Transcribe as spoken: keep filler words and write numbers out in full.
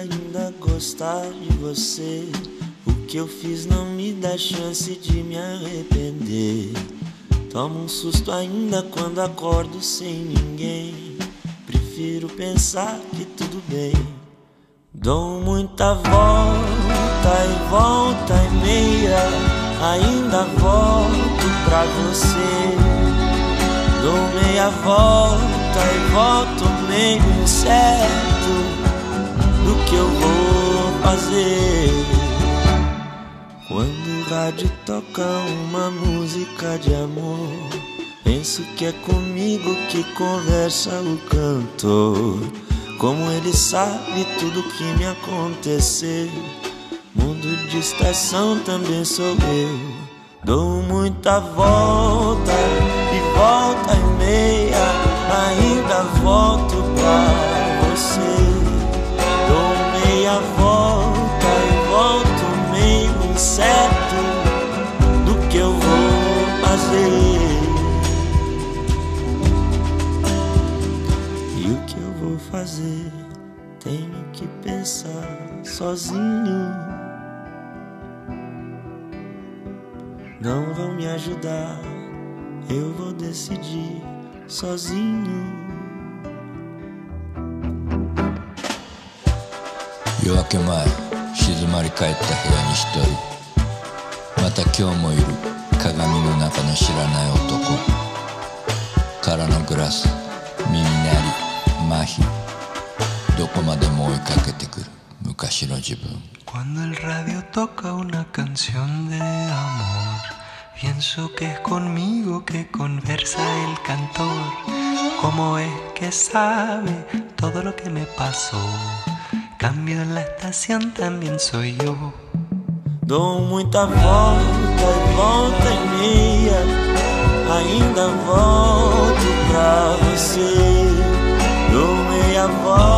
ainda gostar de você. O que eu fiz não me dá chance de me arrepender. Tomo um susto ainda quando acordo sem ninguém. Prefiro pensar que tudo bem. Dou muita volta e volta e meia, ainda volto pra você. Dou meia volta e volto meio incerto do que eu vou fazer. Quando o rádio toca uma música de amor, penso que é comigo que conversa o cantor. Como ele sabe tudo que me acontecer, mudo de estação também sou eu. Dou muita volta e volta e meia, ainda volto pra você. Dou meia volta e volto meio incerto do que eu vou fazer. E o que eu vou fazer? Tenho que pensar sozinho. Não vão me ajudar, eu vou decidir sozinho. 夜明け前、静まり返った部屋に一人、また今日もいる鏡の中の知らない男。空のグラス、耳鳴り、麻痺、どこまでも追いかけてくる昔の自分。 Cuando el radio toca una canción de amor, pienso que es conmigo que conversa el cantor. ¿Cómo es que sabe todo lo que me pasó? Cambio en la estación, también soy yo. Dou muita volta e volta e meia, ainda volto pra você. Dou meia volta